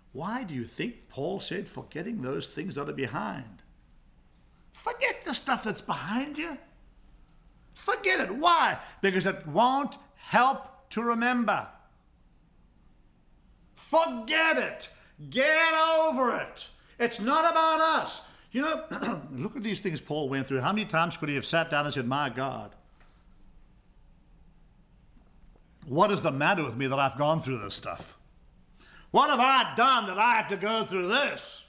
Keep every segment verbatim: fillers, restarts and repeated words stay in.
Why do you think Paul said, forgetting those things that are behind? Forget the stuff that's behind you. Forget it. Why? Because it won't help to remember. Forget it. Get over it. It's not about us. You know, look at these things Paul went through. How many times could he have sat down and said, my God, what is the matter with me that I've gone through this stuff? What have I done that I have to go through this?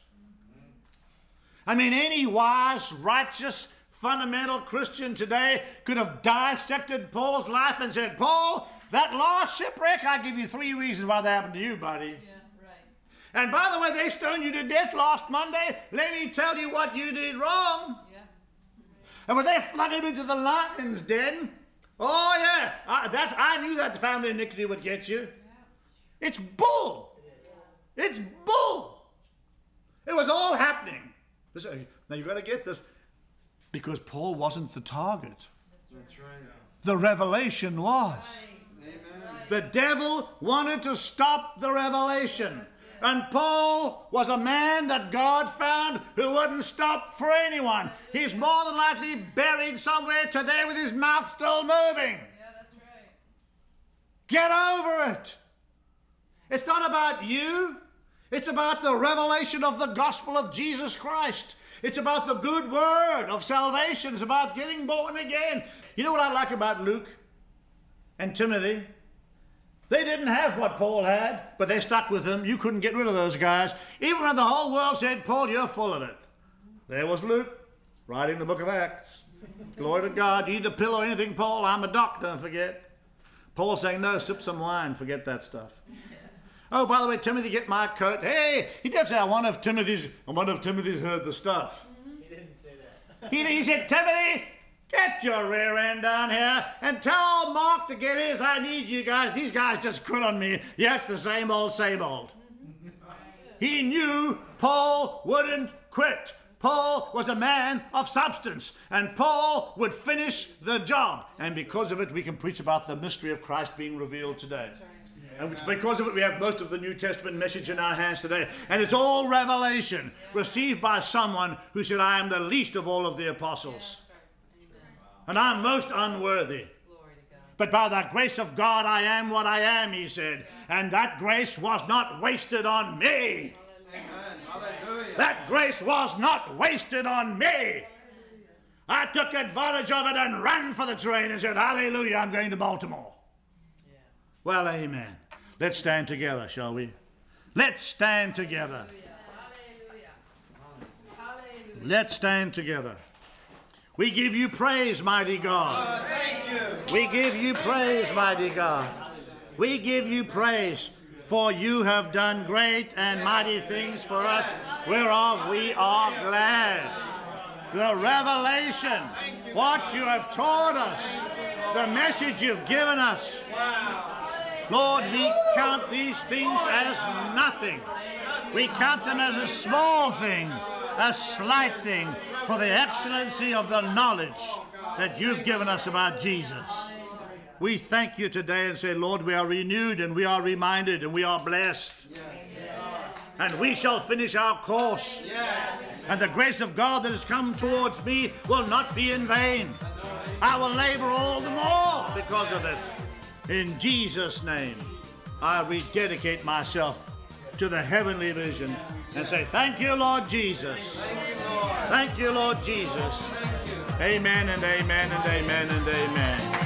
I mean, any wise, righteous, fundamental Christian today could have dissected Paul's life and said, Paul, that last shipwreck, I give you three reasons why that happened to you, buddy. Yeah, right. And by the way, they stoned you to death last Monday. Let me tell you what you did wrong. Yeah. And when they flung him into the lion's den, oh yeah, I, that's, I knew that the family iniquity would get you. Yeah. It's bull. It's bull. It was all happening. Listen, now you've got to get this, because Paul wasn't the target. That's right. The revelation was. Amen. The devil wanted to stop the revelation. And Paul was a man that God found who wouldn't stop for anyone. He's more than likely buried somewhere today with his mouth still moving. Yeah, that's right. Get over it. It's not about you. It's about the revelation of the gospel of Jesus Christ. It's about the good word of salvation. It's about getting born again. You know what I like about Luke and Timothy? They didn't have what Paul had, but they stuck with him. You couldn't get rid of those guys. Even when the whole world said, Paul, you're full of it. There was Luke, writing the book of Acts. Glory to God. You need a pill or anything, Paul? I'm a doctor, don't forget. Paul saying, no, sip some wine, forget that stuff. Oh, by the way, Timothy, get my coat. Hey, he did say, I wonder if Timothy's, I wonder if Timothy's heard the stuff. He didn't say that. He, he said, Timothy, get your rear end down here and tell old Mark to get his. I need you guys. These guys just quit on me. Yeah, it's the same old, same old. He knew Paul wouldn't quit. Paul was a man of substance, and Paul would finish the job. And because of it, we can preach about the mystery of Christ being revealed today. And because of it, we have most of the New Testament message in our hands today. And it's all revelation received by someone who said, I am the least of all of the apostles. And I'm most unworthy. But by the grace of God, I am what I am, he said. And that grace was not wasted on me. That grace was not wasted on me. I took advantage of it and ran for the train and said, hallelujah, I'm going to Baltimore. Well, amen. Let's stand together, shall we? Let's stand together. Hallelujah. Let's stand together. We give you praise, mighty God. Thank you. We give you praise, mighty God. We give you praise, for you have done great and mighty things for us, whereof we are glad. The revelation, what you have taught us, the message you've given us. Lord, we count these things as nothing. We count them as a small thing, a slight thing, for the excellency of the knowledge that you've given us about Jesus. We thank you today and say, Lord, we are renewed and we are reminded and we are blessed. And we shall finish our course. And the grace of God that has come towards me will not be in vain. I will labor all the more because of it. In Jesus' name, I rededicate myself to the heavenly vision and say, thank you, Lord Jesus. Thank you, Lord Jesus. Amen and amen and amen and amen.